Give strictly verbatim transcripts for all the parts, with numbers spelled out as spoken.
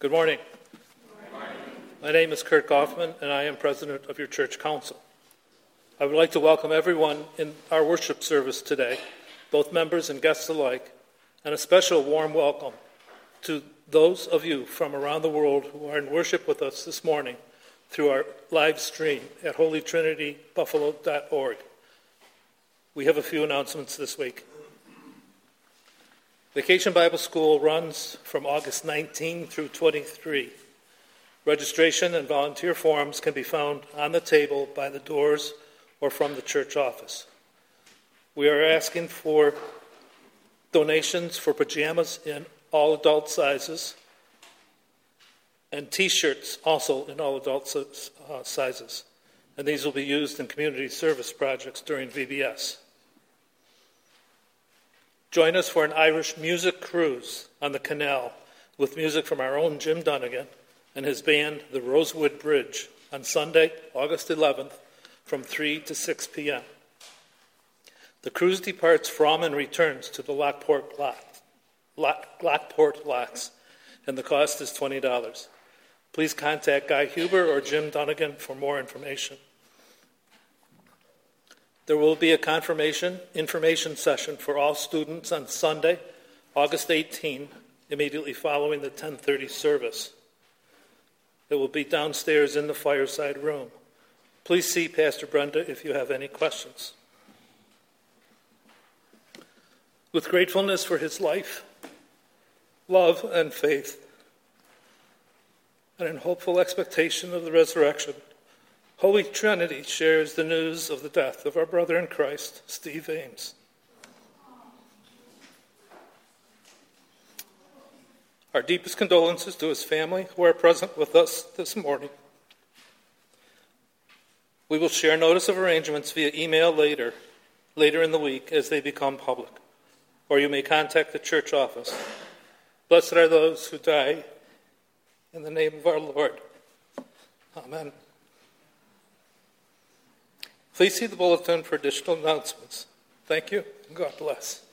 Good morning. Good morning. My name is Kurt Goffman, and I am president of your church council. I would like to welcome everyone in our worship service today, both members and guests alike, and a special warm welcome to those of you from around the world who are in worship with us this morning through our live stream at holy trinity buffalo dot org. We have a few announcements this week. Vacation Bible School runs from August nineteenth through twenty-third. Registration and volunteer forms can be found on the table by the doors or from the church office. We are asking for donations for pajamas in all adult sizes and t-shirts also in all adult uh, sizes. And these will be used in community service projects during V B S. Join us for an Irish music cruise on the canal with music from our own Jim Dunnigan and his band, the Rosewood Bridge, on Sunday, August eleventh, from three to six p.m. The cruise departs from and returns to the Lockport, Lock, Lock, Lockport Locks, and the cost is twenty dollars. Please contact Guy Huber or Jim Dunnigan for more information. There will be a confirmation information session for all students on Sunday, August eighteenth, immediately following the ten thirty service. It will be downstairs in the fireside room. Please see Pastor Brenda if you have any questions. With gratefulness for his life, love, and faith, and in hopeful expectation of the resurrection, Holy Trinity shares the news of the death of our brother in Christ, Steve Ames. Our deepest condolences to his family who are present with us this morning. We will share notice of arrangements via email later, later in the week as they become public, or you may contact the church office. Blessed are those who die in the name of our Lord. Amen. Please see the bulletin for additional announcements. Thank you, and God bless.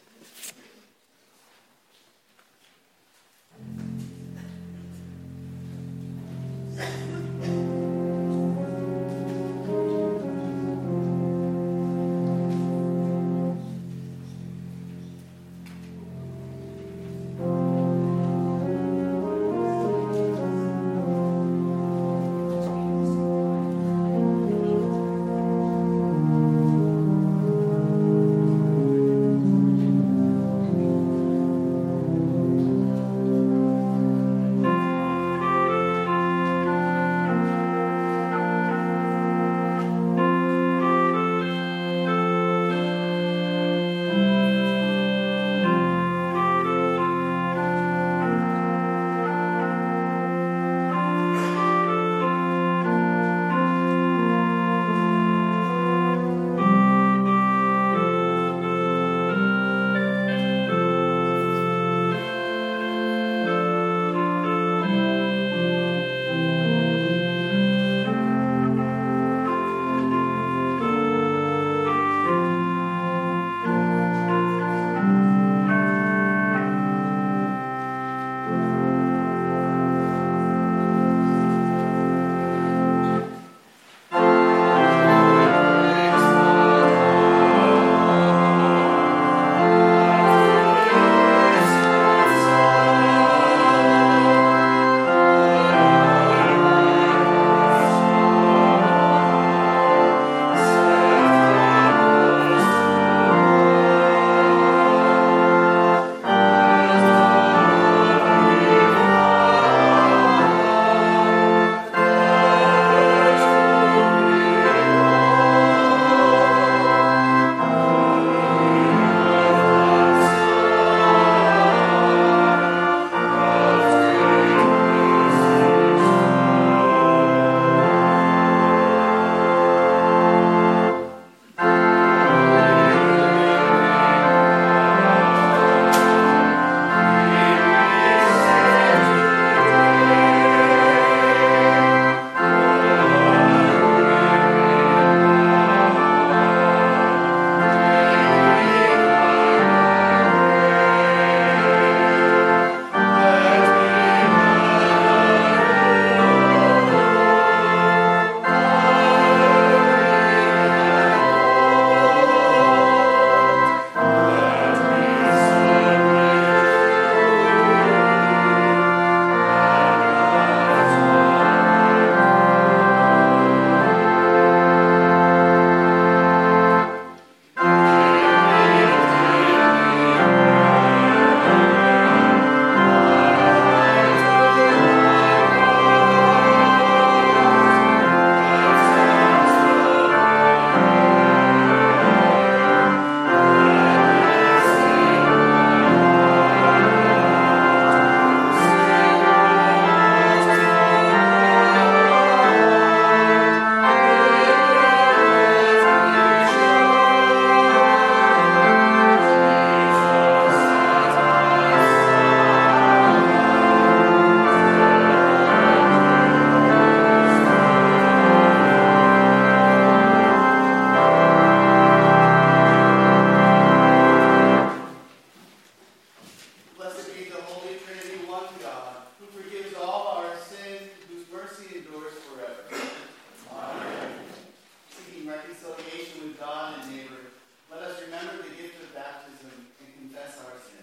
one God, who forgives all our sins, whose mercy endures forever. Amen. Seeking reconciliation with God and neighbor, let us remember the gift of baptism and confess our sin.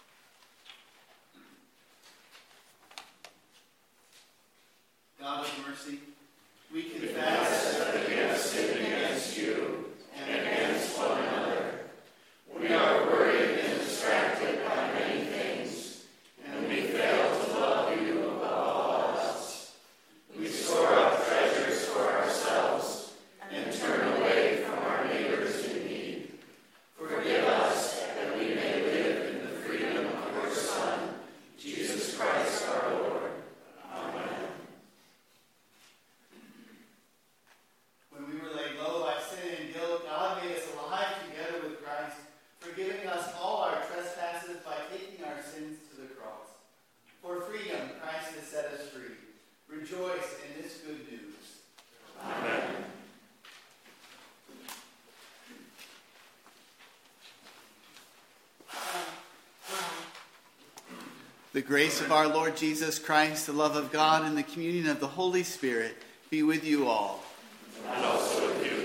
God of mercy, we confess that we have sinned against you and against one another. We are worried and distracted by many things, and we fail to love you above all else. We store up treasures for ourselves and turn away from our neighbors in need. Forgive us that we may live in the freedom of your Son, Jesus Christ our Lord. Amen. When we were laid low by sin and guilt, God made us alive together with Christ, forgiving us all our trespasses by taking our sins to the cross. For freedom, Christ has set us free. Rejoice in this good news. Amen. The grace of our Lord Jesus Christ, the love of God, and the communion of the Holy Spirit be with you all. And also with you.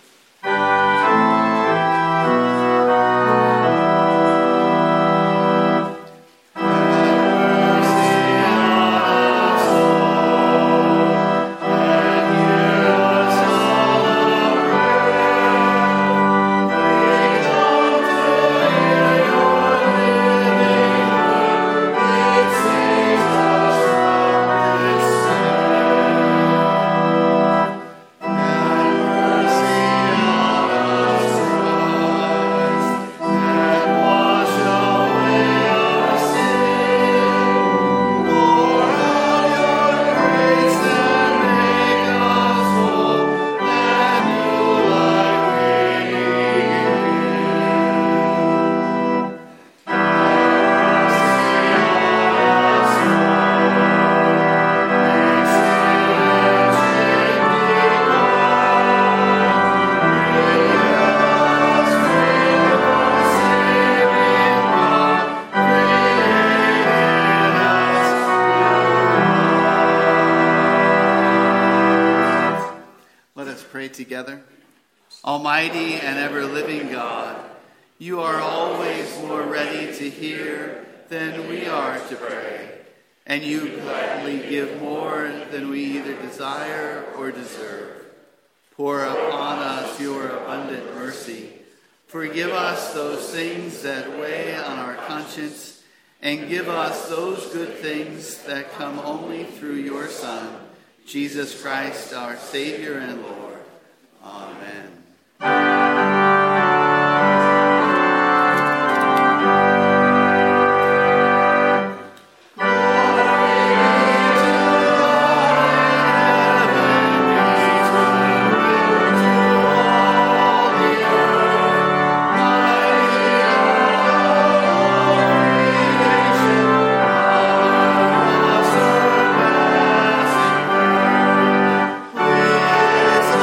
Together. Almighty and ever-living God, you are always more ready to hear than we are to pray, and you gladly give more than we either desire or deserve. Pour upon us your abundant mercy. Forgive us those things that weigh on our conscience, and give us those good things that come only through your Son, Jesus Christ, our Savior and Lord. Amen. Yes.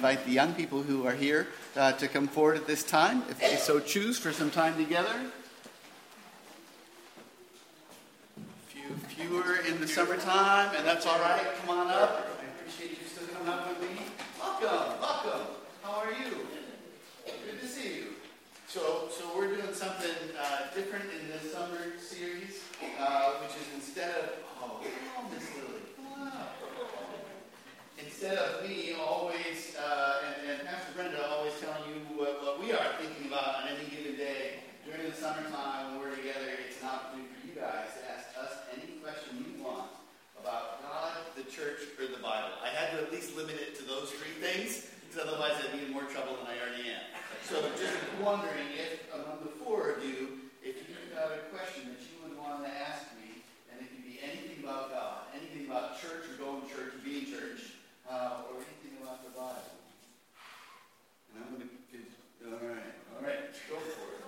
invite the young people who are here uh, to come forward at this time, if they so choose, for some time together. A few fewer in the summertime, and that's all right. Come on up. I appreciate you still coming up with me. Welcome, welcome. How are you? Good to see you. So, so we're doing something uh, different in this summer series, uh, which is instead of, oh, come on, Miss Lily, come on up. Instead of me always, uh, and, and Pastor Brenda always telling you what, what we are thinking about on any given day during the summertime when we're together, it's an opportunity for you guys to ask us any question you want about God, the church, or the Bible. I had to at least limit it to those three things, because otherwise I'd be in more trouble than I already am. So just wondering if, among the four of you, if you've got a question that you would want to ask me, and it could be anything about God, anything about church or going to church or being church, uh, or anything about the Bible. And I'm going to, all right, all right, go for it.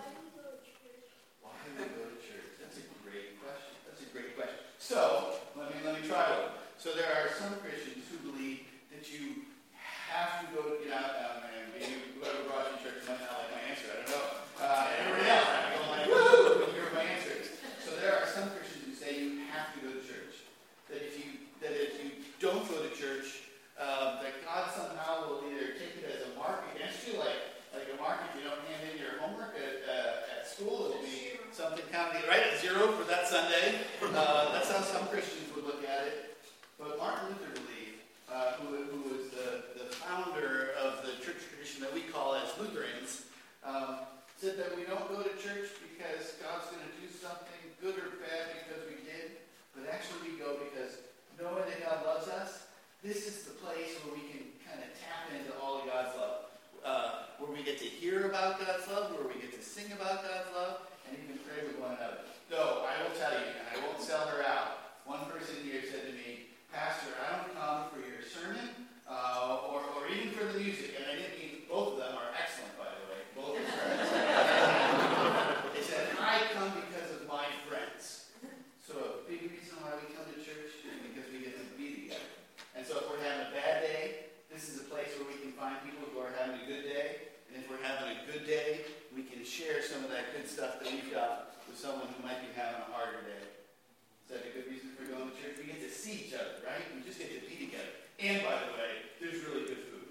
Why do we go to church? That's a great question. That's a great question. So, let me, let me try one. So there are some Christians who believe that you have to go, you know, um, and maybe whoever brought you to church might not like my answer, I don't know. Uh, everybody else, I go like, woo, when you hear my answers. So there are some Christians who say you have to go to church. That if you, that if you don't go to church, um, that God somehow will either take it as a mark against you, like, like a mark if you don't hand in your homework at, uh, at school, it'll be something counting, right? A zero for that Sunday. Uh, that's how some Christians would look at it. But Martin Luther believed, uh, who, who was the, the founder of the church tradition that we call as Lutherans, um, said that we don't go to church because God's going to do something good or bad because we did, but actually we go because knowing that God loves us, this is the place where we can kind of tap into all of God's love, uh, where we get to hear about God's love, where we get to sing about God's love, and even pray with one another. Though, I will tell you, and I won't sell her out, one person here said to me, Pastor, I don't come for your sermon, uh, or, or even for the music, and I didn't mean, both of them are excellent, by the way, both are sermons. They said, I come because of my friends. So a big reason why we come to church is because we get to be together. And so if we're having a bad day, this is a place where we can find people who are having a good day, and if we're having a good day, we can share some of that good stuff that we've got with someone who might be having a harder day. Is that a good reason for going to church? We get to see each other, right? We just get to be together. And by the way, there's really good food.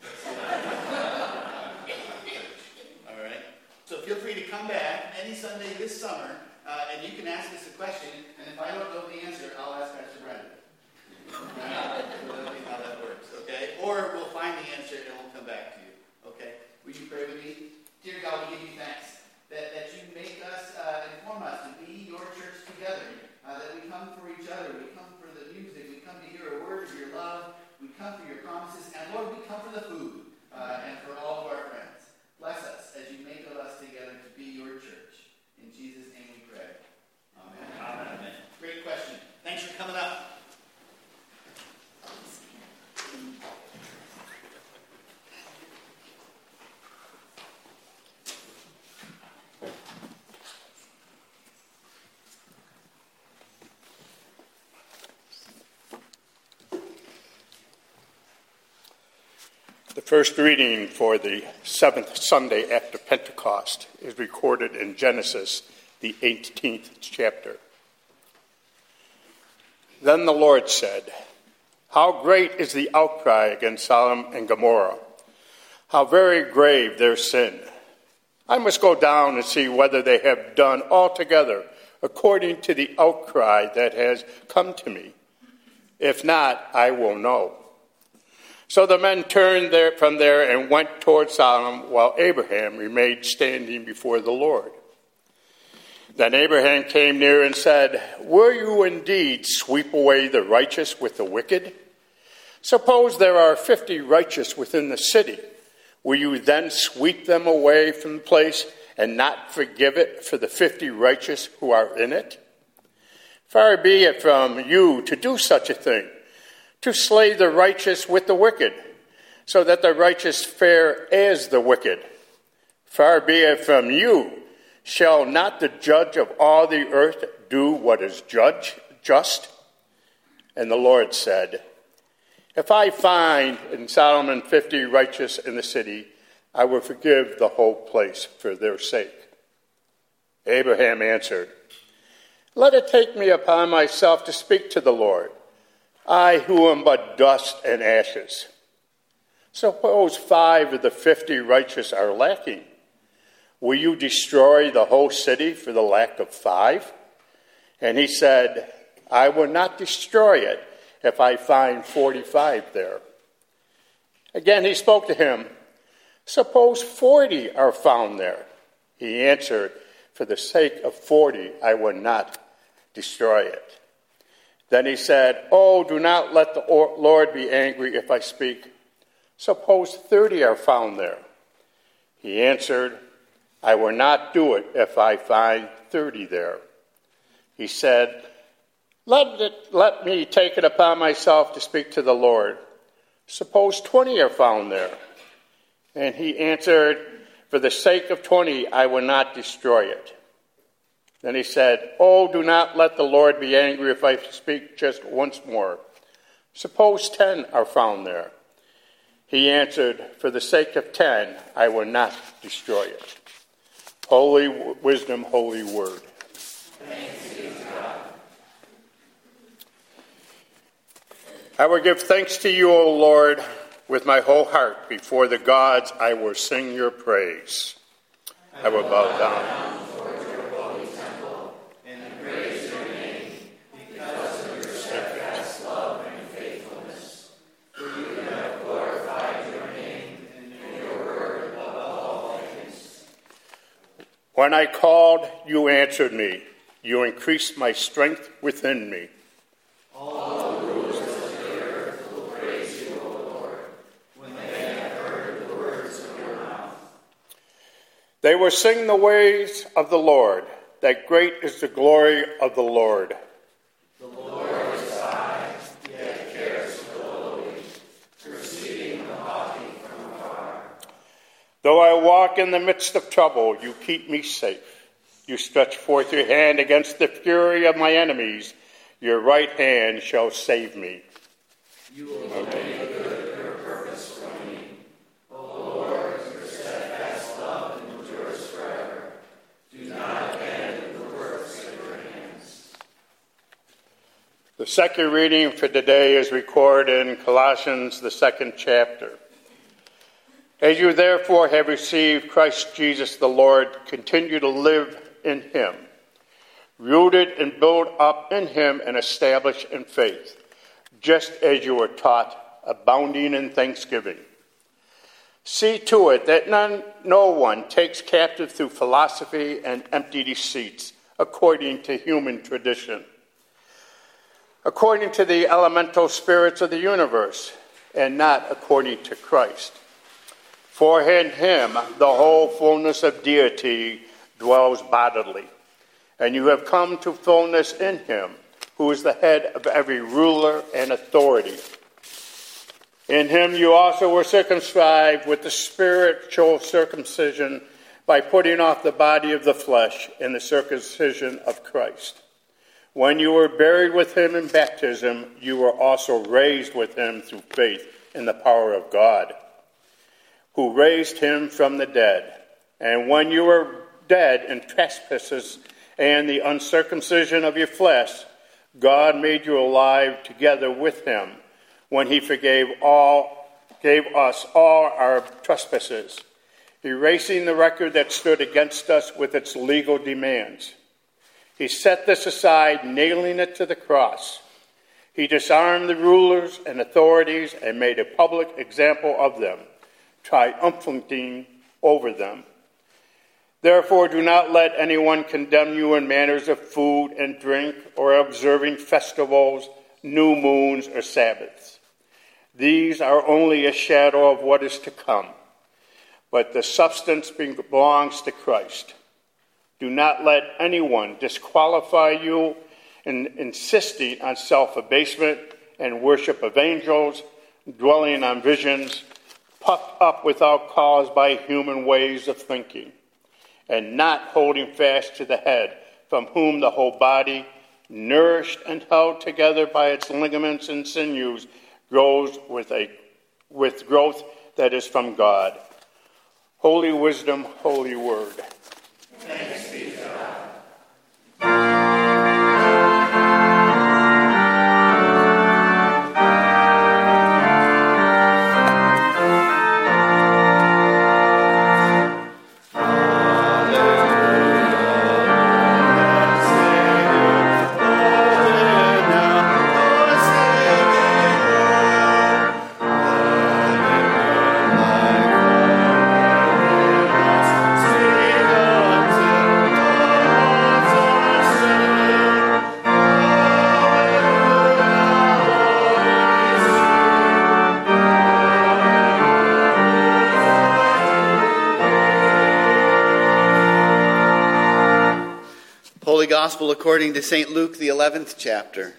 All right? So feel free to come back any Sunday this summer, uh, and you can ask us a question, and if I don't know the answer, I'll ask Pastor Brenda. Right? So that'll be how that works, okay? Or we'll find the answer and we'll come back to you, okay? Will you pray with me? Dear God, we give you thanks that, that you make us, uh, inform us to be your church together. Uh, that we come for each other, we come for the music, we come to hear a word of your love, we come for your promises, and Lord, we come for the food, uh, and for all of our friends. Bless us as you make us together to be your church. In Jesus' name we pray. Amen. Amen. Amen. Great question. Thanks for coming up. The first reading for the seventh Sunday after Pentecost is recorded in Genesis, the eighteenth chapter. Then the Lord said, "How great is the outcry against Sodom and Gomorrah! How very grave their sin! I must go down and see whether they have done altogether according to the outcry that has come to me. If not, I will know." So the men turned there, from there and went toward Sodom, while Abraham remained standing before the Lord. Then Abraham came near and said, "Will you indeed sweep away the righteous with the wicked? Suppose there are fifty righteous within the city. Will you then sweep them away from the place and not forgive it for the fifty righteous who are in it? Far be it from you to do such a thing, to slay the righteous with the wicked, so that the righteous fare as the wicked. Far be it from you. Shall not the judge of all the earth do what is judge, just?" And the Lord said, If I find in Solomon fifty righteous in the city, I will forgive the whole place for their sake. Abraham answered, let it take me upon myself to speak to the Lord, I who am but dust and ashes. Suppose five of the fifty righteous are lacking. Will you destroy the whole city for the lack of five? And he said, I will not destroy it if I find forty-five there. Again he spoke to him, suppose forty are found there. He answered, for the sake of forty, I will not destroy it. Then he said, oh, do not let the Lord be angry if I speak. Suppose thirty are found there. He answered, I will not do it if I find thirty there. He said, let, it, let me take it upon myself to speak to the Lord. Suppose twenty are found there. And he answered, for the sake of twenty, I will not destroy it. Then he said, oh, do not let the Lord be angry if I speak just once more. Suppose ten are found there. He answered, for the sake of ten, I will not destroy it. Holy wisdom, holy word. Thanks be to God. I will give thanks to you, O Lord, with my whole heart. Before the gods, I will sing your praise. I will bow down. When I called, you answered me. You increased my strength within me. All the rulers of the earth will praise you, O Lord, when they have heard the words of your mouth. They will sing the ways of the Lord, that great is the glory of the Lord. The Lord is high, yet cares for the lowly, perceiving the haughty from afar. Though I walk in the midst of trouble, you keep me safe. You stretch forth your hand against the fury of my enemies. Your right hand shall save me. You will make good your purpose for me. O Lord, your steadfast love endures forever. Do not abandon the works of your hands. The second reading for today is recorded in Colossians, the second chapter. As you therefore have received Christ Jesus the Lord, continue to live in him, rooted and built up in him and established in faith, just as you were taught, abounding in thanksgiving. See to it that none, no one takes captive through philosophy and empty deceits, according to human tradition, according to the elemental spirits of the universe, and not according to Christ. For in him the whole fullness of deity dwells bodily, and you have come to fullness in him, who is the head of every ruler and authority. In him you also were circumscribed with the spiritual circumcision by putting off the body of the flesh in the circumcision of Christ. When you were buried with him in baptism, you were also raised with him through faith in the power of God, who raised him from the dead. And when you were dead in trespasses and the uncircumcision of your flesh, God made you alive together with him when he forgave all, gave us all our trespasses, erasing the record that stood against us with its legal demands. He set this aside, nailing it to the cross. He disarmed the rulers and authorities and made a public example of them, triumphing over them. Therefore, do not let anyone condemn you in matters of food and drink, or observing festivals, new moons, or Sabbaths. These are only a shadow of what is to come, but the substance belongs to Christ. Do not let anyone disqualify you in insisting on self-abasement and worship of angels, dwelling on visions, puffed up without cause by human ways of thinking, and not holding fast to the head, from whom the whole body, nourished and held together by its ligaments and sinews, grows with a with growth that is from God. Holy wisdom, holy word. Thanks be to God. Gospel according to Saint Luke, the eleventh chapter.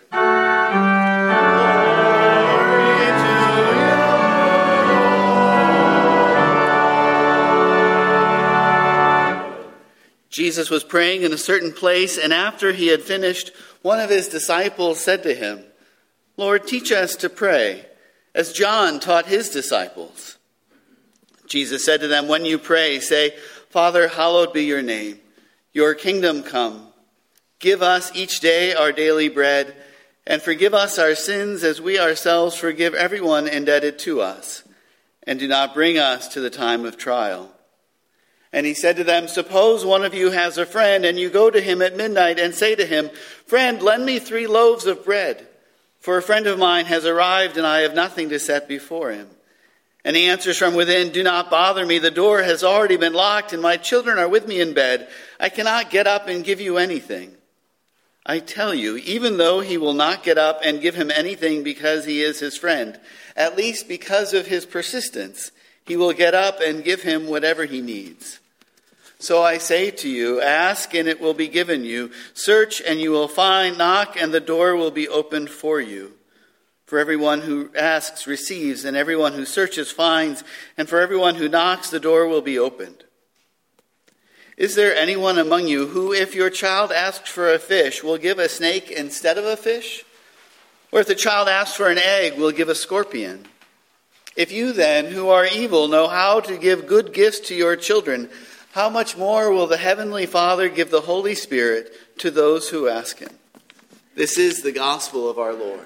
Jesus was praying in a certain place, and after he had finished, one of his disciples said to him, "Lord, teach us to pray, as John taught his disciples." Jesus said to them, "When you pray, say, 'Father, hallowed be your name. Your kingdom come. Give us each day our daily bread, and forgive us our sins as we ourselves forgive everyone indebted to us. And do not bring us to the time of trial.' And he said to them, 'Suppose one of you has a friend, and you go to him at midnight and say to him, "Friend, lend me three loaves of bread, for a friend of mine has arrived and I have nothing to set before him." And he answers from within, "Do not bother me. The door has already been locked and my children are with me in bed. I cannot get up and give you anything." I tell you, even though he will not get up and give him anything because he is his friend, at least because of his persistence, he will get up and give him whatever he needs. So I say to you, ask and it will be given you. Search and you will find. Knock and the door will be opened for you. For everyone who asks receives, and everyone who searches finds, and for everyone who knocks the door will be opened. Is there anyone among you who, if your child asks for a fish, will give a snake instead of a fish? Or if the child asks for an egg, will give a scorpion? If you then, who are evil, know how to give good gifts to your children, how much more will the Heavenly Father give the Holy Spirit to those who ask him? This is the gospel of our Lord.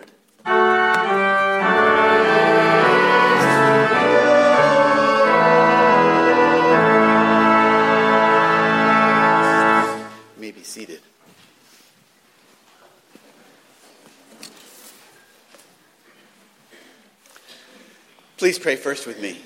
You may be seated. Please pray first with me.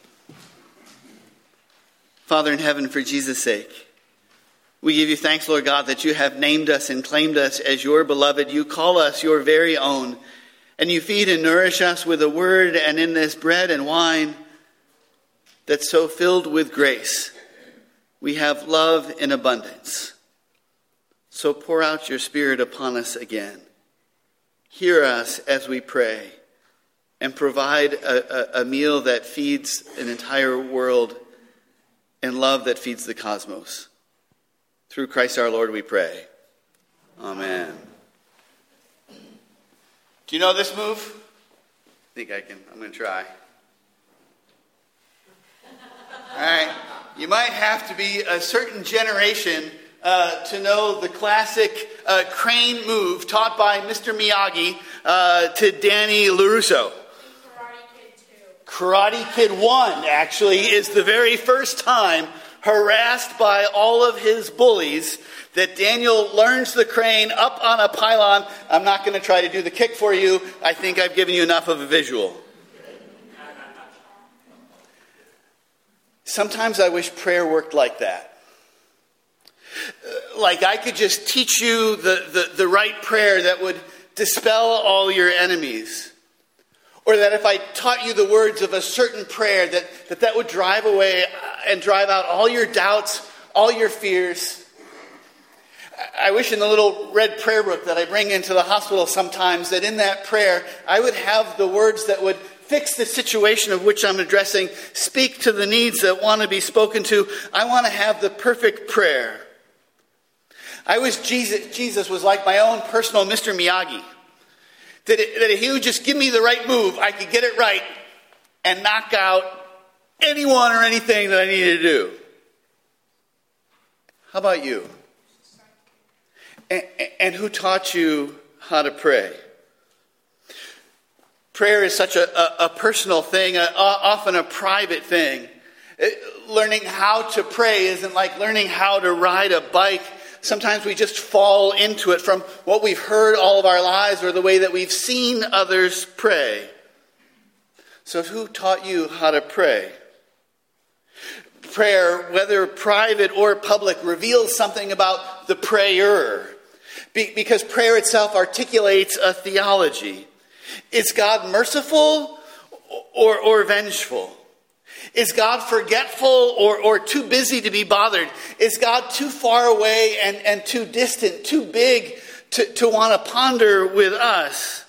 Father in heaven, for Jesus' sake, we give you thanks, Lord God, that you have named us and claimed us as your beloved. You call us your very own, and you feed and nourish us with a word and in this bread and wine that's so filled with grace. We have love in abundance. So pour out your Spirit upon us again. Hear us as we pray, and provide a, a, a meal that feeds an entire world and love that feeds the cosmos. Through Christ our Lord we pray. Amen. Do you know this move? I think I can. I'm going to try. All right. You might have to be a certain generation uh, to know the classic uh, crane move taught by Mister Miyagi uh, to Danny LaRusso. Karate Kid one, actually, is the very first time, harassed by all of his bullies, that Daniel learns the crane up on a pylon. I'm not going to try to do the kick for you. I think I've given you enough of a visual. Sometimes I wish prayer worked like that. Like I could just teach you the, the, the right prayer that would dispel all your enemies. Or that if I taught you the words of a certain prayer, that, that that would drive away and drive out all your doubts, all your fears. I wish in the little red prayer book that I bring into the hospital sometimes, that in that prayer, I would have the words that would fix the situation of which I'm addressing, speak to the needs that want to be spoken to. I want to have the perfect prayer. I wish Jesus, Jesus was like my own personal Mister Miyagi. That, it, that if he would just give me the right move, I could get it right and knock out anyone or anything that I needed to do. How about you? And, and who taught you how to pray? Prayer is such a, a, a personal thing, a, often a private thing. It, learning how to pray isn't like learning how to ride a bike. Sometimes we just fall into it from what we've heard all of our lives or the way that we've seen others pray. So who taught you how to pray? Prayer, whether private or public, reveals something about the prayer. Be- because prayer itself articulates a theology. Is God merciful or, or vengeful? Is God forgetful or, or too busy to be bothered? Is God too far away and, and too distant, too big to, to want to ponder with us?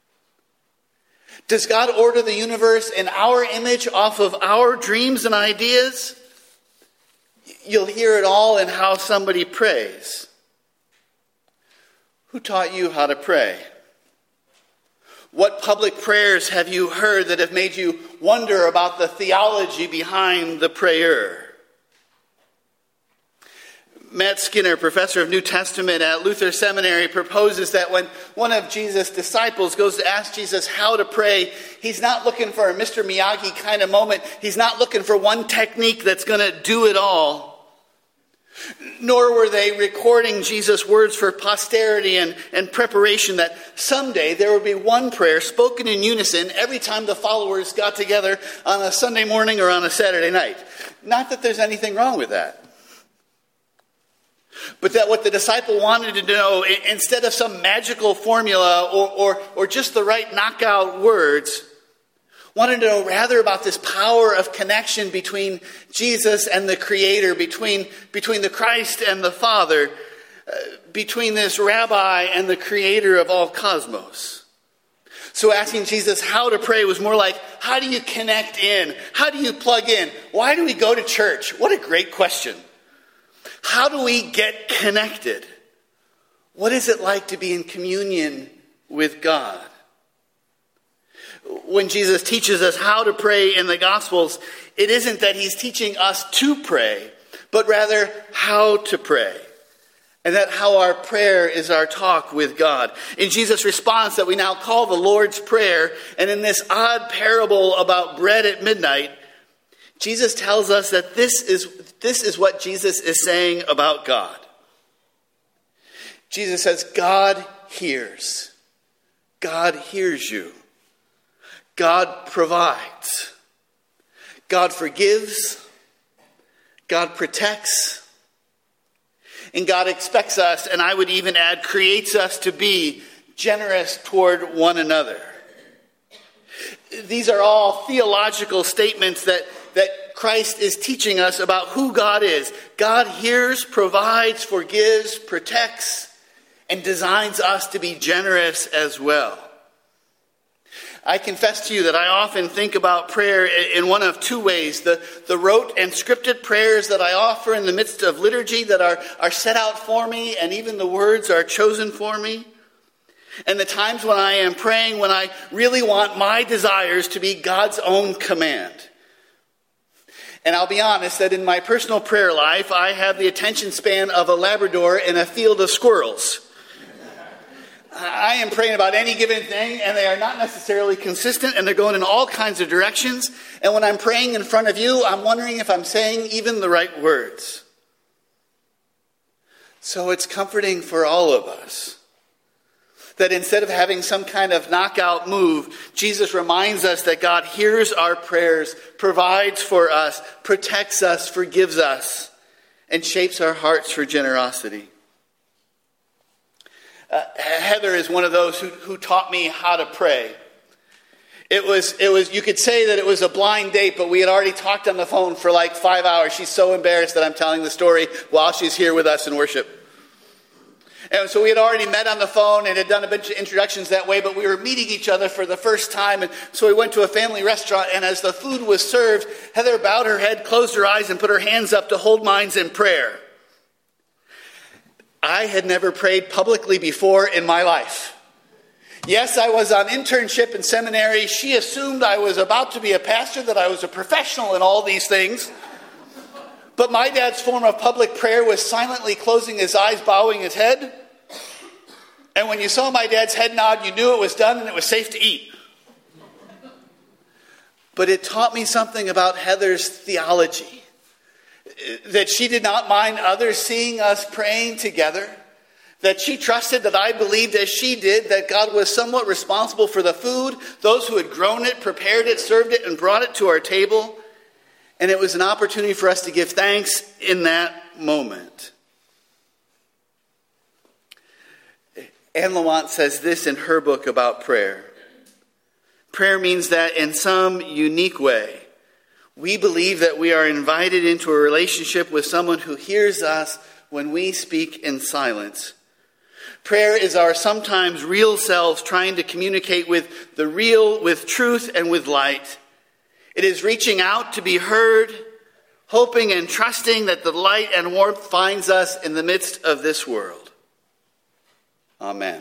Does God order the universe in our image off of our dreams and ideas? You'll hear it all in how somebody prays. Who taught you how to pray? What public prayers have you heard that have made you wonder about the theology behind the prayer? Matt Skinner, professor of New Testament at Luther Seminary, proposes that when one of Jesus' disciples goes to ask Jesus how to pray, he's not looking for a Mister Miyagi kind of moment. He's not looking for one technique that's going to do it all. Nor were they recording Jesus' words for posterity and, and preparation that someday there would be one prayer spoken in unison every time the followers got together on a Sunday morning or on a Saturday night. Not that there's anything wrong with that. But that what the disciple wanted to know, instead of some magical formula or, or, or just the right knockout words, wanted to know rather about this power of connection between Jesus and the Creator, between, between the Christ and the Father, uh, between this rabbi and the Creator of all cosmos. So asking Jesus how to pray was more like, how do you connect in? How do you plug in? Why do we go to church? What a great question. How do we get connected? What is it like to be in communion with God? When Jesus teaches us how to pray in the Gospels, it isn't that he's teaching us to pray, but rather how to pray. And that how our prayer is our talk with God. In Jesus' response that we now call the Lord's Prayer, and in this odd parable about bread at midnight, Jesus tells us that this is, this is what Jesus is saying about God. Jesus says, God hears. God hears you. God provides. God forgives. God protects. And God expects us, and I would even add, creates us to be generous toward one another. These are all theological statements that, that Christ is teaching us about who God is. God hears, provides, forgives, protects, and designs us to be generous as well. I confess to you that I often think about prayer in one of two ways. The, the rote and scripted prayers that I offer in the midst of liturgy that are, are set out for me, and even the words are chosen for me. And the times when I am praying, when I really want my desires to be God's own command. And I'll be honest that in my personal prayer life, I have the attention span of a Labrador in a field of squirrels. I am praying about any given thing, and they are not necessarily consistent, and they're going in all kinds of directions. And when I'm praying in front of you, I'm wondering if I'm saying even the right words. So it's comforting for all of us that instead of having some kind of knockout move, Jesus reminds us that God hears our prayers, provides for us, protects us, forgives us, and shapes our hearts for generosity. Uh, Heather is one of those who, who taught me how to pray. It was, it was, you could say that it was a blind date, but we had already talked on the phone for like five hours. She's so embarrassed that I'm telling the story while she's here with us in worship. And so we had already met on the phone and had done a bunch of introductions that way, but we were meeting each other for the first time. And so we went to a family restaurant, and as the food was served, Heather bowed her head, closed her eyes, and put her hands up to hold mine in prayer. I had never prayed publicly before in my life. Yes, I was on internship in seminary. She assumed I was about to be a pastor, that I was a professional in all these things. But my dad's form of public prayer was silently closing his eyes, bowing his head. And when you saw my dad's head nod, you knew it was done and it was safe to eat. But it taught me something about Heather's theology. That she did not mind others seeing us praying together. That she trusted that I believed as she did that God was somewhat responsible for the food, those who had grown it, prepared it, served it, and brought it to our table. And it was an opportunity for us to give thanks in that moment. Anne Lamott says this in her book about prayer. Prayer means that in some unique way, we believe that we are invited into a relationship with someone who hears us when we speak in silence. Prayer is our sometimes real selves trying to communicate with the real, with truth and with light. It is reaching out to be heard, hoping and trusting that the light and warmth finds us in the midst of this world. Amen.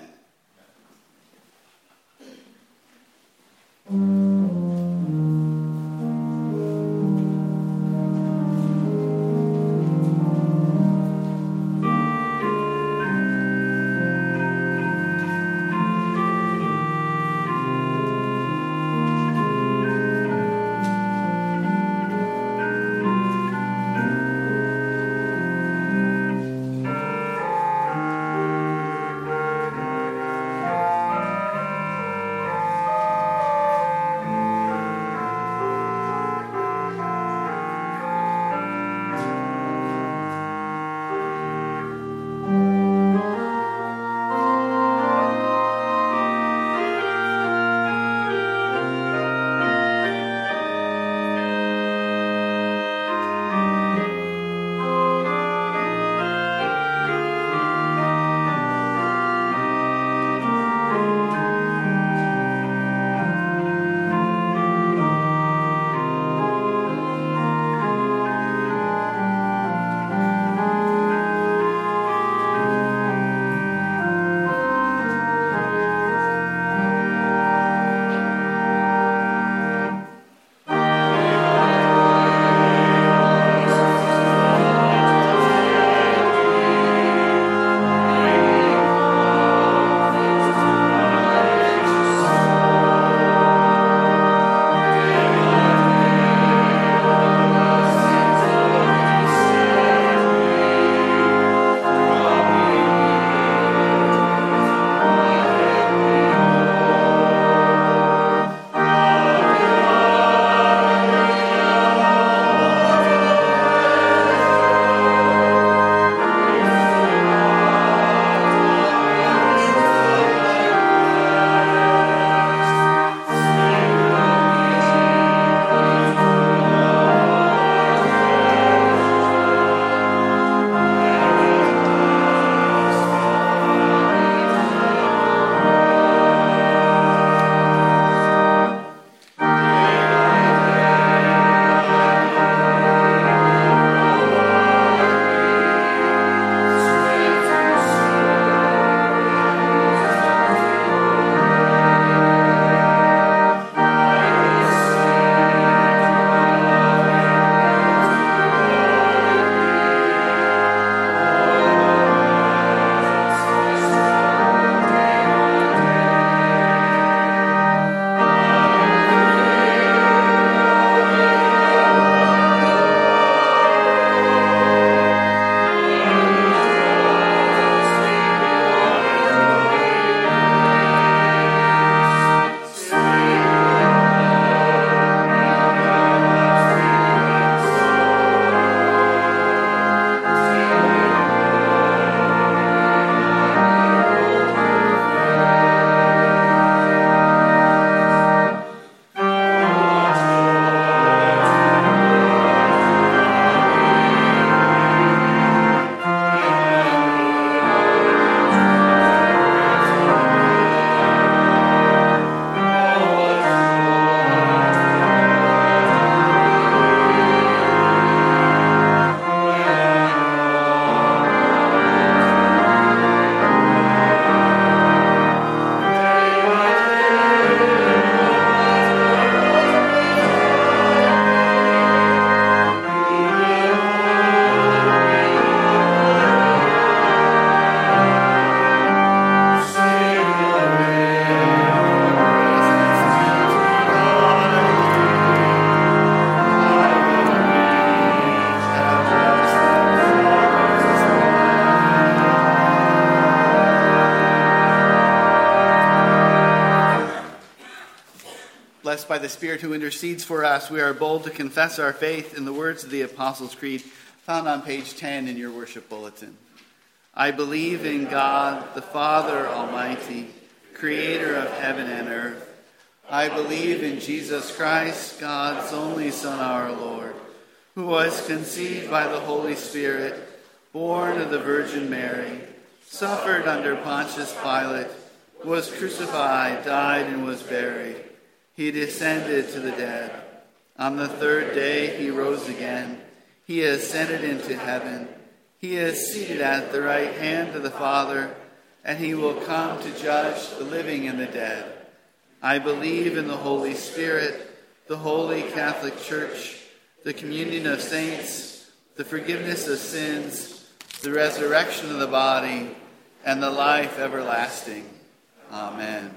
blessed by the Spirit who intercedes for us, we are bold to confess our faith in the words of the Apostles' Creed, found on page ten in your worship bulletin. I believe in God, the Father Almighty, creator of heaven and earth. I believe in Jesus Christ, God's only Son, our Lord, who was conceived by the Holy Spirit, born of the Virgin Mary, suffered under Pontius Pilate, was crucified, died, and was buried. He descended to the dead. On the third day he rose again. He ascended into heaven. He is seated at the right hand of the Father, and he will come to judge the living and the dead. I believe in the Holy Spirit, the holy Catholic Church, the communion of saints, the forgiveness of sins, the resurrection of the body, and the life everlasting. Amen.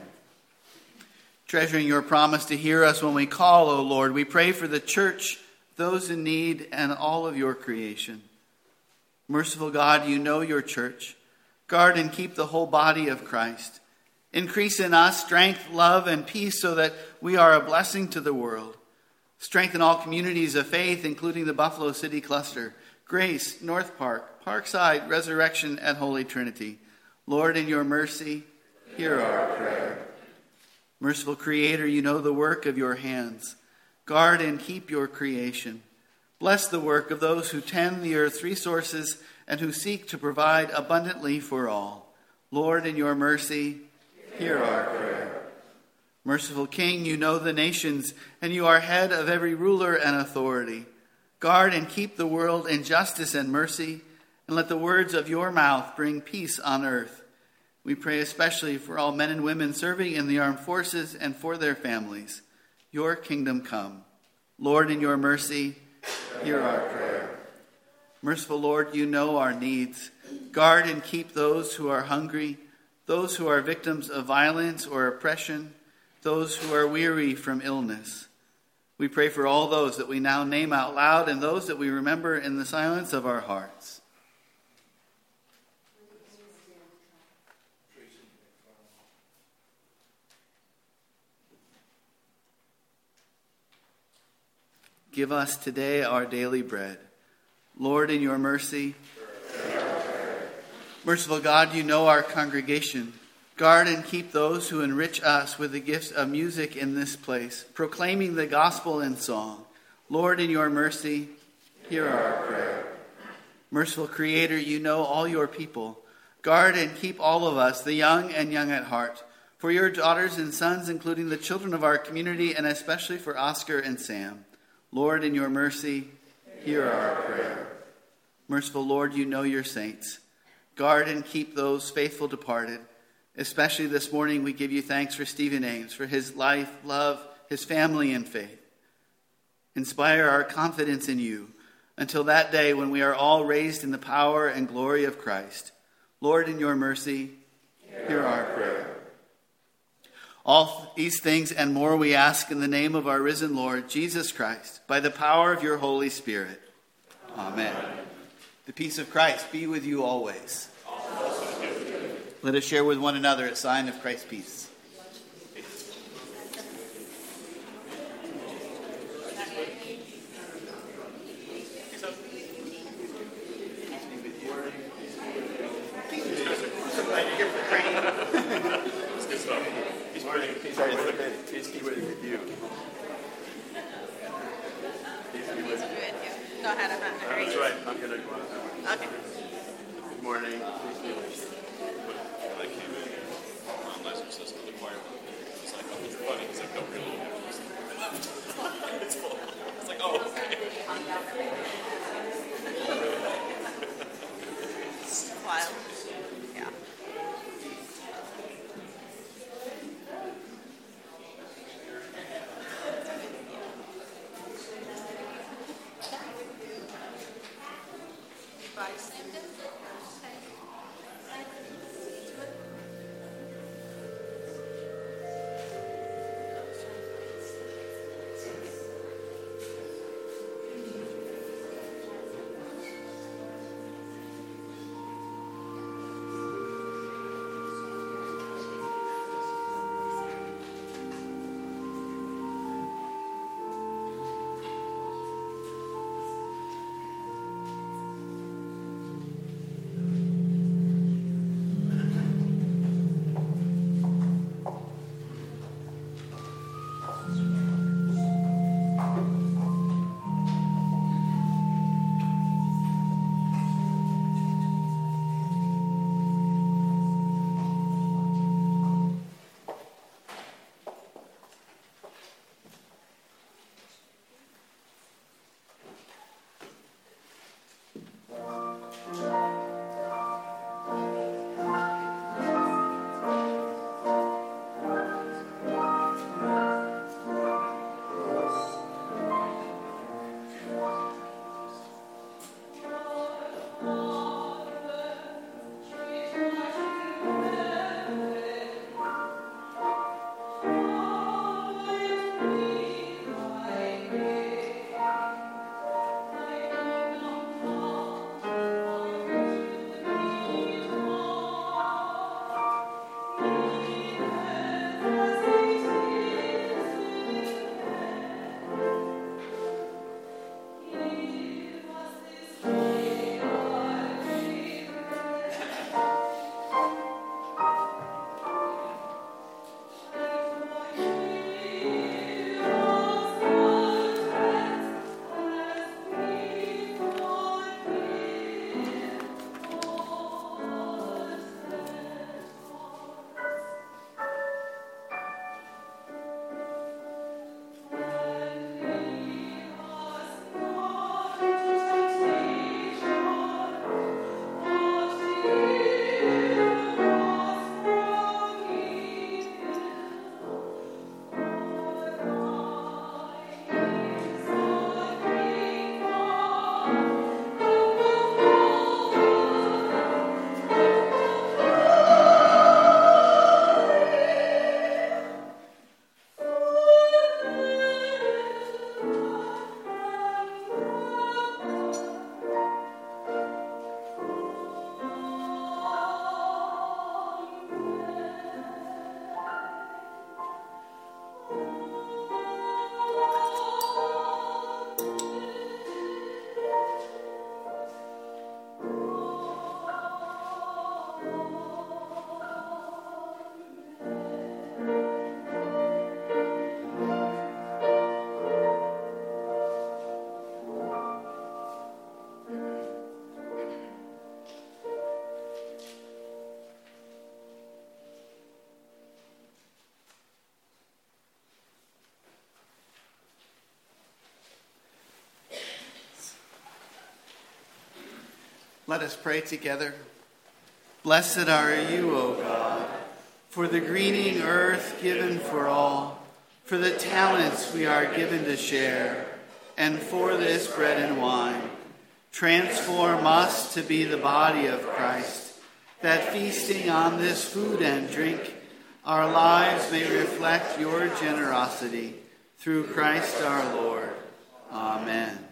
Treasuring your promise to hear us when we call, O Lord, we pray for the church, those in need, and all of your creation. Merciful God, you know your church. Guard and keep the whole body of Christ. Increase in us strength, love, and peace so that we are a blessing to the world. Strengthen all communities of faith, including the Buffalo City Cluster, Grace, North Park, Parkside, Resurrection, and Holy Trinity. Lord, in your mercy, hear our prayer. Merciful Creator, you know the work of your hands. Guard and keep your creation. Bless the work of those who tend the earth's resources and who seek to provide abundantly for all. Lord, in your mercy, hear our prayer. Merciful King, you know the nations, and you are head of every ruler and authority. Guard and keep the world in justice and mercy, and let the words of your mouth bring peace on earth. We pray especially for all men and women serving in the armed forces and for their families. Your kingdom come. Lord, in your mercy, hear our prayer. Merciful Lord, you know our needs. Guard and keep those who are hungry, those who are victims of violence or oppression, those who are weary from illness. We pray for all those that we now name out loud and those that we remember in the silence of our hearts. Give us today our daily bread. Lord, in your mercy. Merciful God, you know our congregation. Guard and keep those who enrich us with the gifts of music in this place, proclaiming the gospel in song. Lord, in your mercy, hear our prayer. Merciful Creator, you know all your people. Guard and keep all of us, the young and young at heart, for your daughters and sons, including the children of our community, and especially for Oscar and Sam. Lord, in your mercy, hear our prayer. Merciful Lord, you know your saints. Guard and keep those faithful departed. Especially this morning, we give you thanks for Stephen Ames, for his life, love, his family, and faith. Inspire our confidence in you until that day when we are all raised in the power and glory of Christ. Lord, in your mercy, hear our prayer. All these things and more we ask in the name of our risen Lord, Jesus Christ, by the power of your Holy Spirit. Amen. The peace of Christ be with you always. Let us share with one another a sign of Christ's peace. Bye. Let us pray together. Blessed are you, O God, for the greening earth given for all, for the talents we are given to share, and for this bread and wine. Transform us to be the body of Christ, that feasting on this food and drink, our lives may reflect your generosity. Through Christ our Lord. Amen.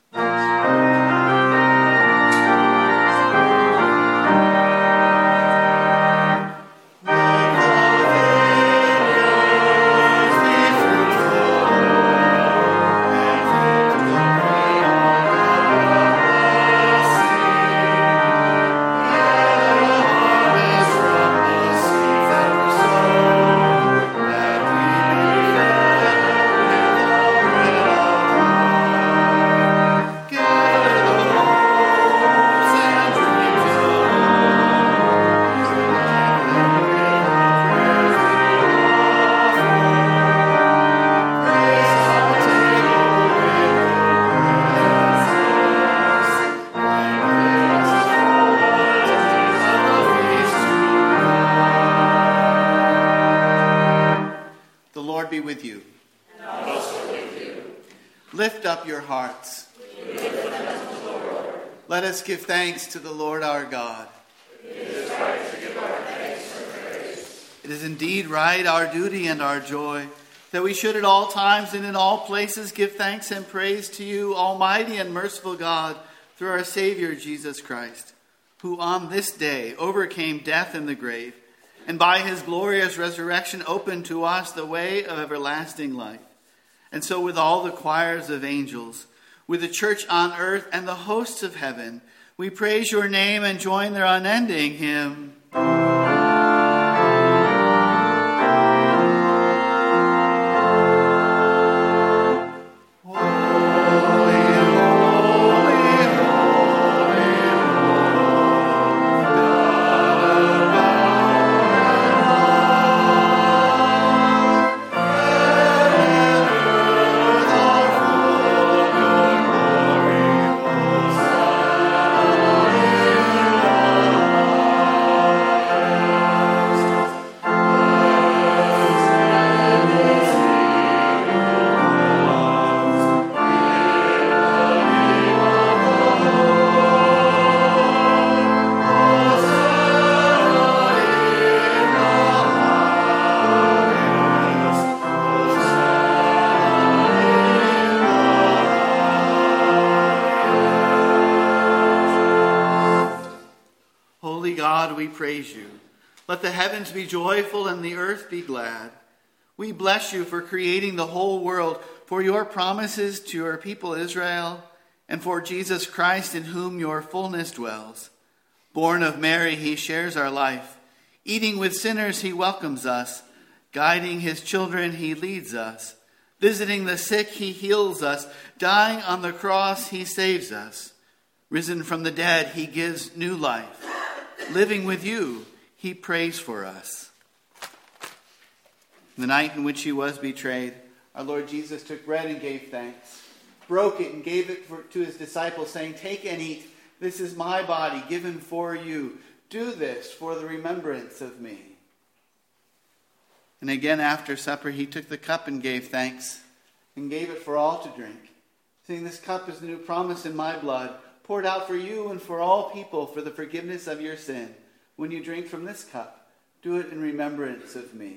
Let us give thanks to the Lord our God. It is right to give our thanks and praise. It is indeed right, our duty and our joy, that we should at all times and in all places give thanks and praise to you, Almighty and merciful God, through our Savior Jesus Christ, who on this day overcame death and the grave, and by his glorious resurrection opened to us the way of everlasting life. And so with all the choirs of angels, with the church on earth and the hosts of heaven, we praise your name and join their unending hymn. Praise you. Let the heavens be joyful and the earth be glad. We bless you for creating the whole world, for your promises to your people Israel, and for Jesus Christ in whom your fullness dwells. Born of Mary, he shares our life. Eating with sinners, he welcomes us. Guiding his children, he leads us. Visiting the sick, he heals us. Dying on the cross, he saves us. Risen from the dead, he gives new life. Living with you, he prays for us. The night in which he was betrayed, our Lord Jesus took bread and gave thanks, broke it and gave it for, to his disciples, saying, "Take and eat. This is my body given for you. Do this for the remembrance of me." And again after supper, he took the cup and gave thanks, and gave it for all to drink, saying, "This cup is the new promise in my blood, poured out for you and for all people for the forgiveness of your sin. When you drink from this cup, do it in remembrance of me."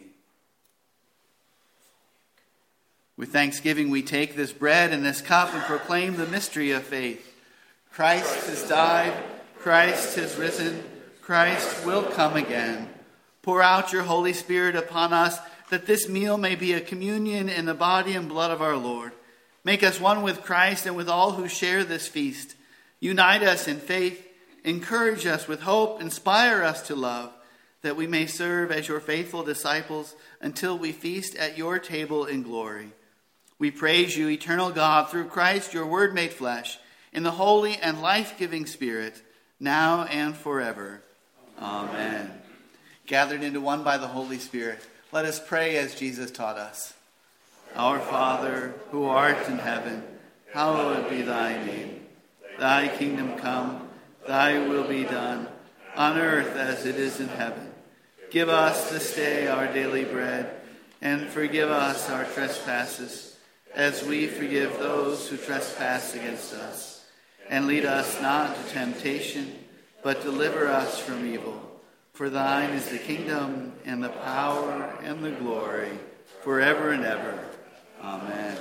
With thanksgiving, we take this bread and this cup and proclaim the mystery of faith. Christ has died. Christ has risen. Christ will come again. Pour out your Holy Spirit upon us, that this meal may be a communion in the body and blood of our Lord. Make us one with Christ and with all who share this feast. Unite us in faith, encourage us with hope, inspire us to love, that we may serve as your faithful disciples until we feast at your table in glory. We praise you, eternal God, through Christ, your word made flesh, in the holy and life-giving Spirit, now and forever. Amen. Gathered into one by the Holy Spirit, let us pray as Jesus taught us. Our Father, who art in heaven, hallowed be thy name. Thy kingdom come, thy will be done, on earth as it is in heaven. Give us this day our daily bread, and forgive us our trespasses, as we forgive those who trespass against us. And lead us not into temptation, but deliver us from evil. For thine is the kingdom, and the power, and the glory, forever and ever. Amen.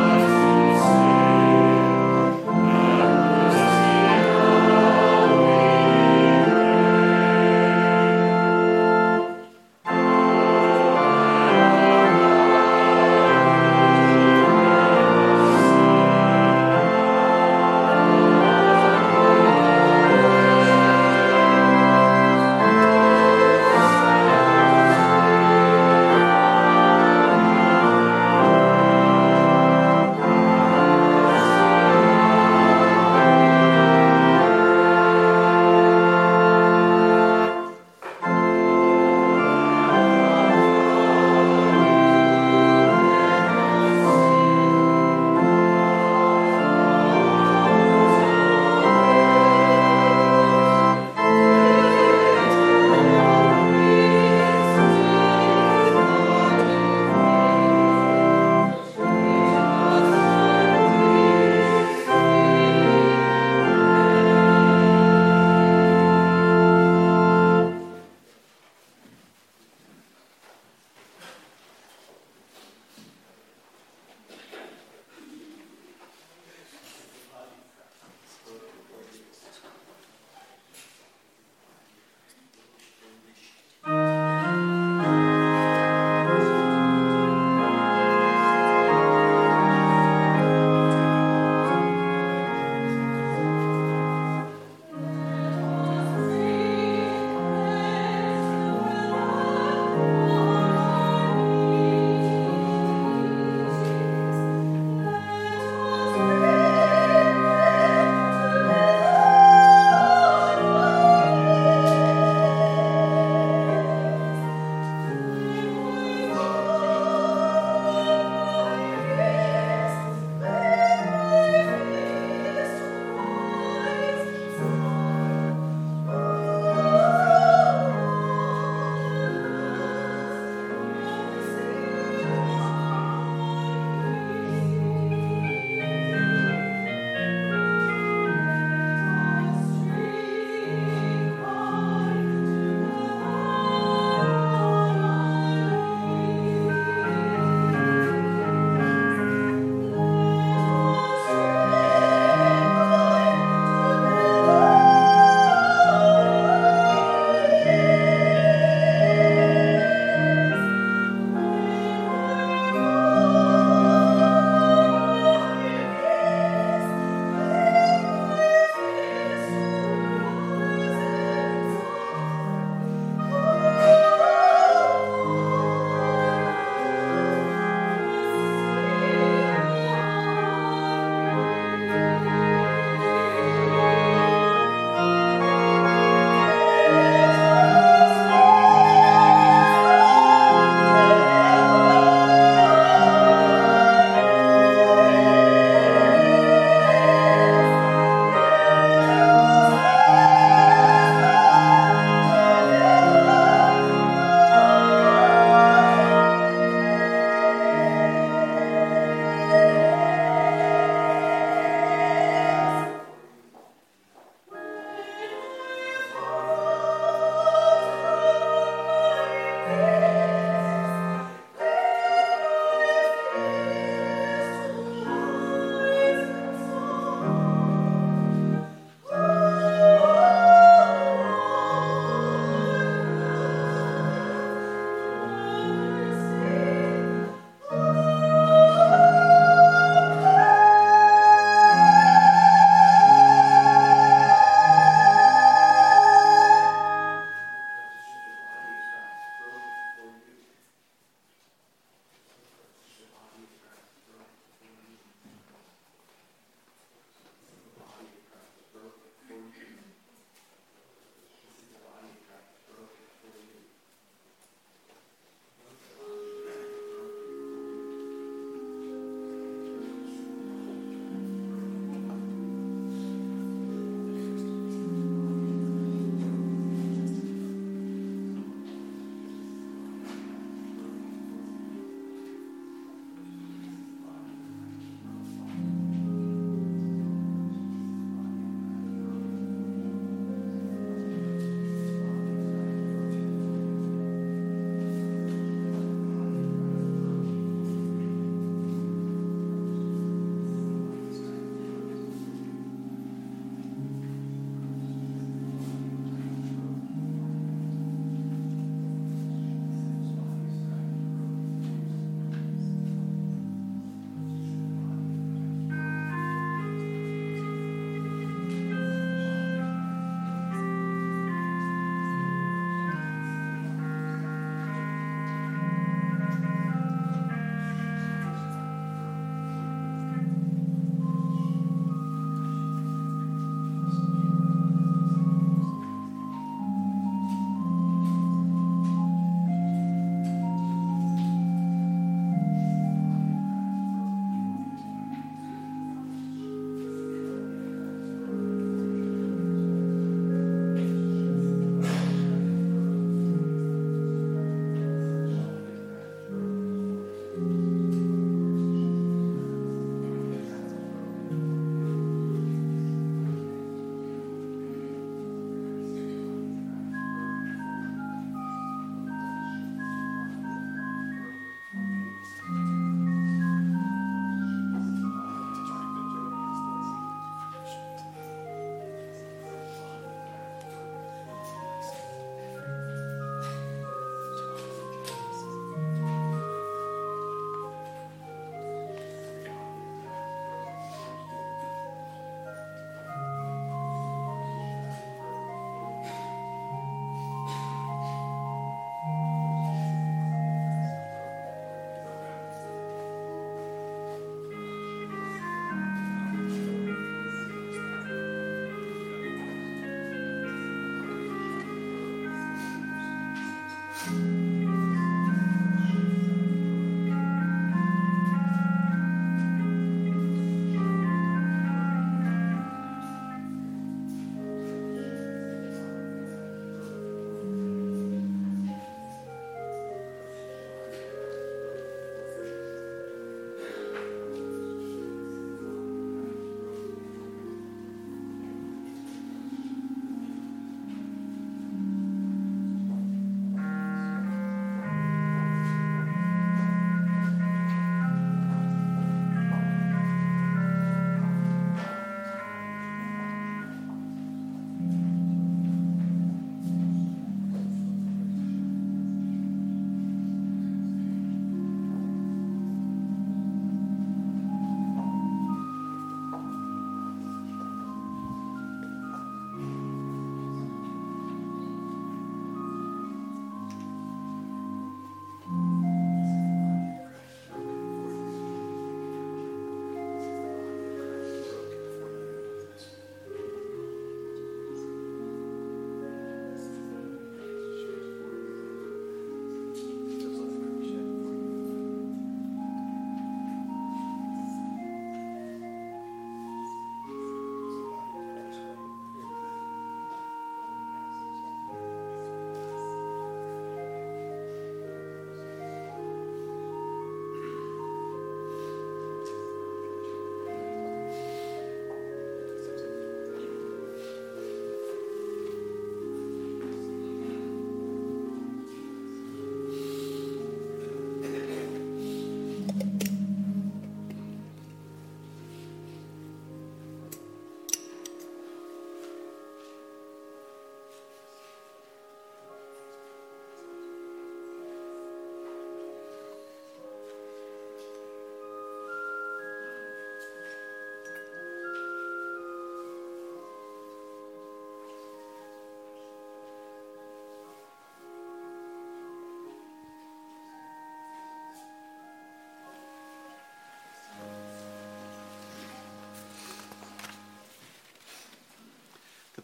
We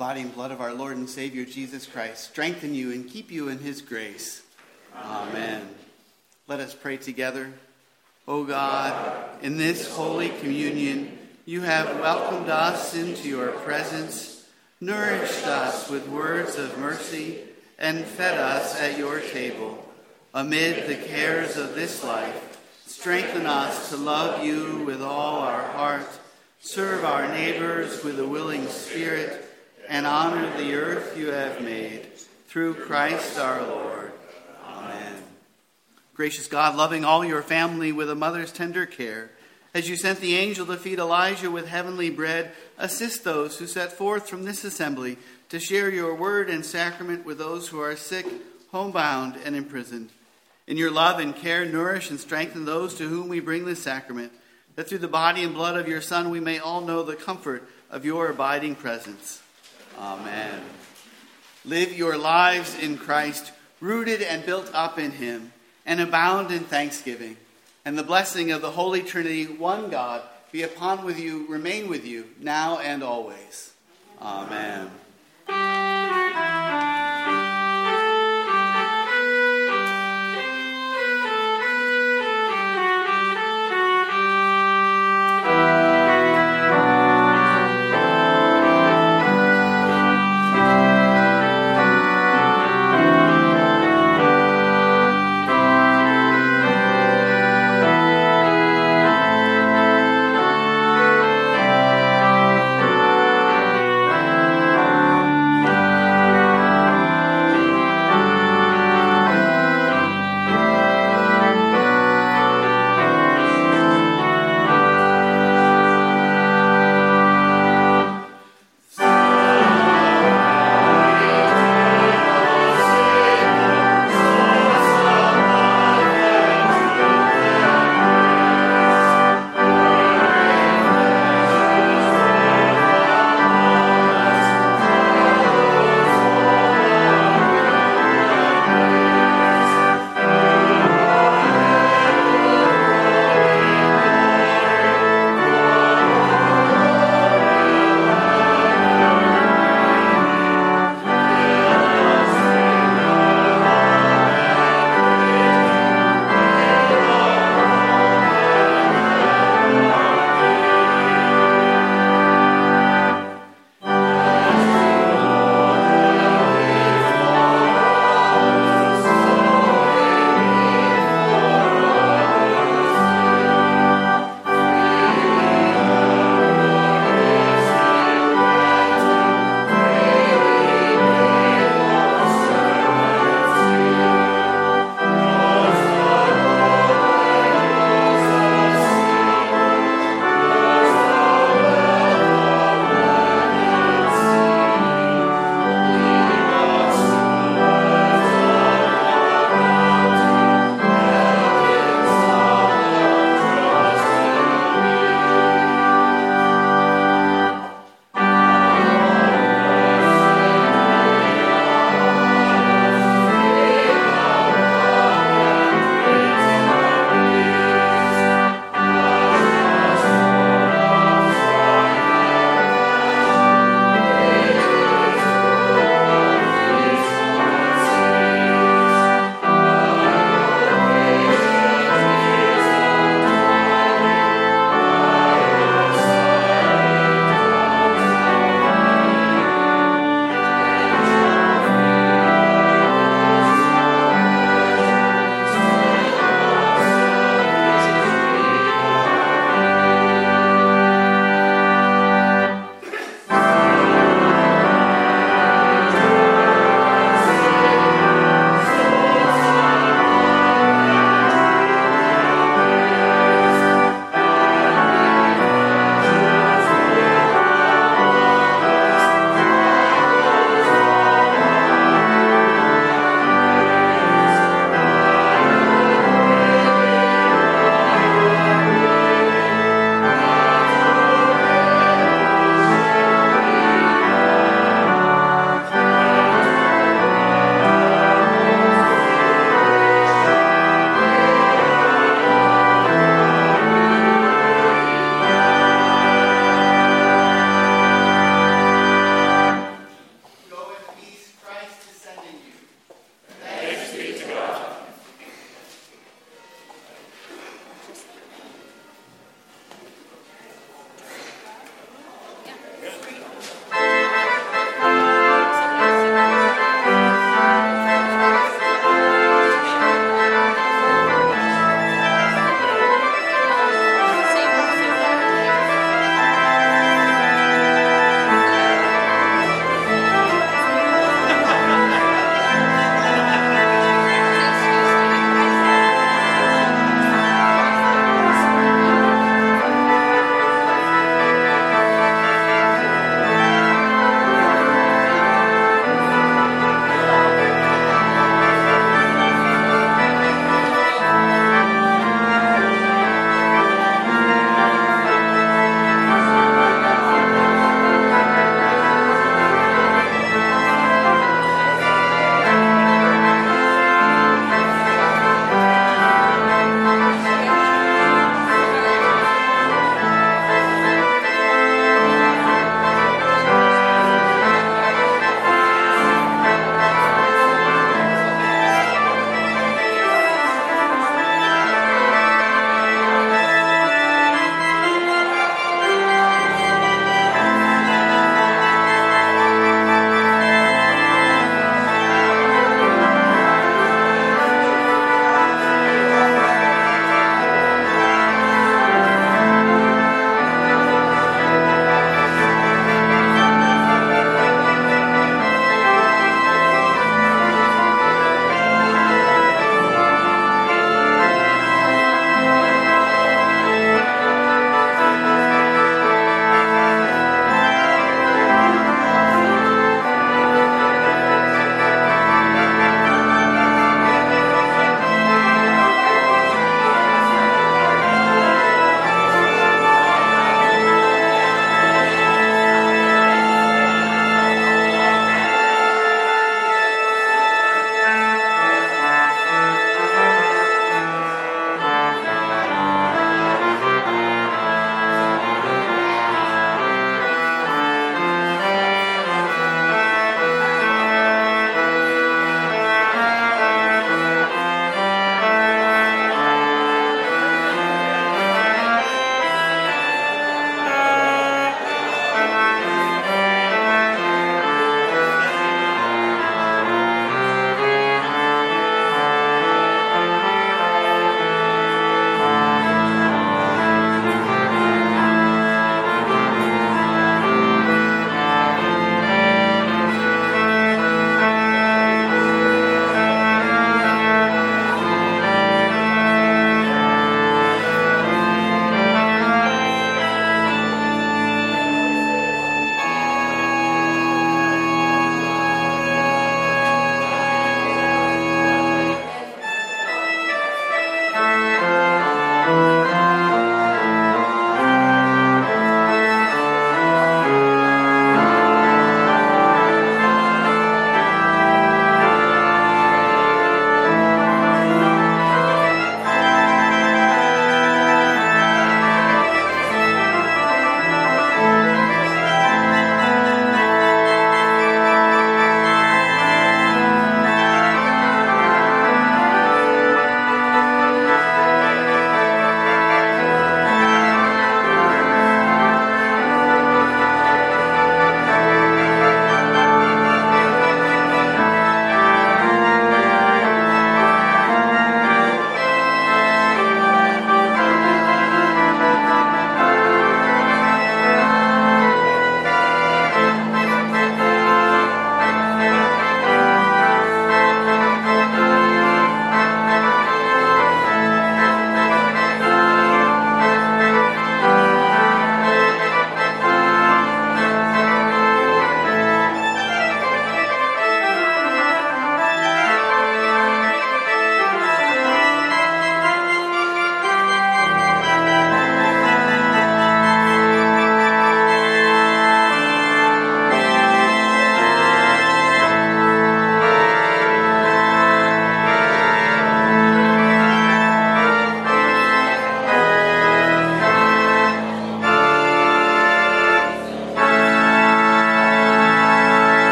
body and blood of our Lord and Savior Jesus Christ strengthen you and keep you in his grace. Amen. Let us pray together. O God, in this holy communion, you have welcomed us into your presence, nourished us with words of mercy, and fed us at your table. Amid the cares of this life, strengthen us to love you with all our heart, serve our neighbors with a willing spirit, and honor the earth you have made. Through Christ our Lord. Amen. Gracious God, loving all your family with a mother's tender care, as you sent the angel to feed Elijah with heavenly bread, assist those who set forth from this assembly to share your word and sacrament with those who are sick, homebound, and imprisoned. In your love and care, nourish and strengthen those to whom we bring this sacrament, that through the body and blood of your Son we may all know the comfort of your abiding presence. Amen. Live your lives in Christ, rooted and built up in him, and abound in thanksgiving. And the blessing of the Holy Trinity, one God, be upon with you, remain with you, now and always. Amen.